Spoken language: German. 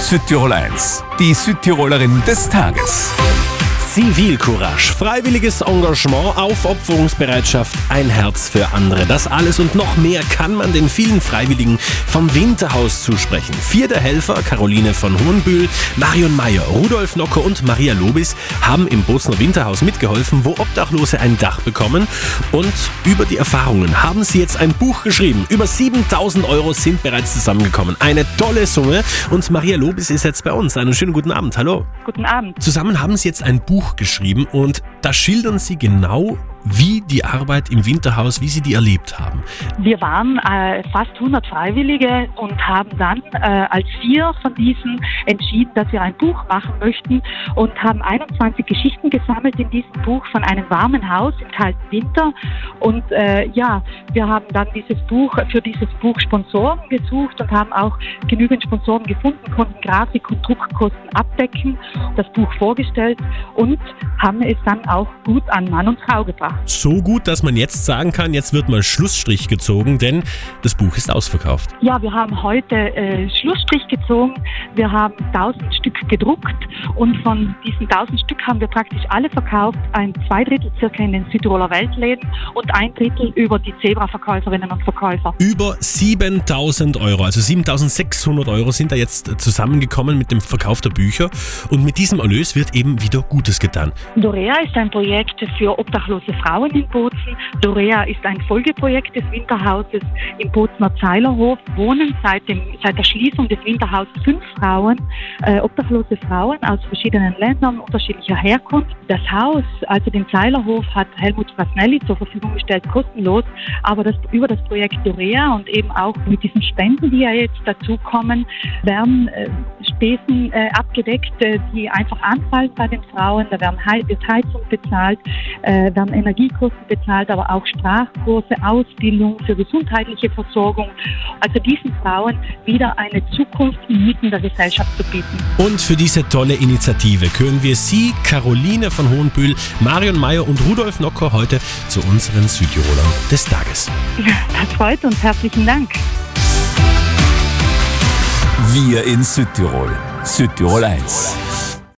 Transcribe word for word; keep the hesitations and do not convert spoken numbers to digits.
Südtirol eins, die Südtirolerin des Tages. Zivilcourage, freiwilliges Engagement, Aufopferungsbereitschaft, ein Herz für andere. Das alles und noch mehr kann man den vielen Freiwilligen vom Winterhaus zusprechen. Vier der Helfer, Caroline von Hohenbühl, Marion Meyer, Rudolf Nocker und Maria Lobis, haben im Bozner Winterhaus mitgeholfen, wo Obdachlose ein Dach bekommen. Und über die Erfahrungen haben sie jetzt ein Buch geschrieben. Über siebentausend Euro sind bereits zusammengekommen. Eine tolle Summe. Und Maria Lobis ist jetzt bei uns. Einen schönen guten Abend. Hallo. Guten Abend. Zusammen haben sie jetzt ein Buch geschrieben und da schildern Sie genau, wie die Arbeit im Winterhaus, wie Sie die erlebt haben. Wir waren äh, fast hundert Freiwillige und haben dann äh, als vier von diesen entschieden, dass wir ein Buch machen möchten und haben einundzwanzig Geschichten gesammelt in diesem Buch von einem warmen Haus im kalten Winter. Und äh, ja, wir haben dann dieses Buch für dieses Buch Sponsoren gesucht und haben auch genügend Sponsoren gefunden, konnten Grafik- und Druckkosten abdecken, das Buch vorgestellt und haben es dann auch gut an Mann und Frau gebracht. So gut, dass man jetzt sagen kann, jetzt wird mal Schlussstrich gezogen, denn das Buch ist ausverkauft. Ja, wir haben heute äh, Schlussstrich gezogen. Wir haben tausend Stück gedruckt und von diesen tausend Stück haben wir praktisch alle verkauft. Ein Zweidrittel circa in den Südtiroler Weltläden und ein Drittel über die Zebra-Verkäuferinnen und Verkäufer. Über siebentausend Euro, also siebentausendsechshundert Euro sind da jetzt zusammengekommen mit dem Verkauf der Bücher und mit diesem Erlös wird eben wieder Gutes getan. Dorea ist ein Projekt für obdachlose Frauen in Bozen. Dorea ist ein Folgeprojekt des Winterhauses im Bozner Zeilerhof. Wohnen seit, dem, seit der Schließung des Winterhauses fünf Frauen, äh, obdachlose Frauen aus verschiedenen Ländern, unterschiedlicher Herkunft. Das Haus, also den Zeilerhof, hat Helmut Frasnelli zur Verfügung gestellt, kostenlos. Aber das, über das Projekt Dorea und eben auch mit diesen Spenden, die ja jetzt dazukommen, werden äh, Spesen äh, abgedeckt, äh, die einfach anfallen bei den Frauen. Da werden He- wird Heizung bezahlt, äh, werden Energiekosten bezahlt, aber auch Sprachkurse, Ausbildung für gesundheitliche Versorgung. Also diesen Frauen wieder eine Zukunft inmitten der Gesellschaft zu bieten. Und für diese tolle Initiative können wir Sie, Caroline von Hohenbühl, Marion Meyer und Rudolf Nocker heute zu unseren Südtirolern des Tages. Das freut uns. Herzlichen Dank. Wir in Südtirol. Südtirol eins.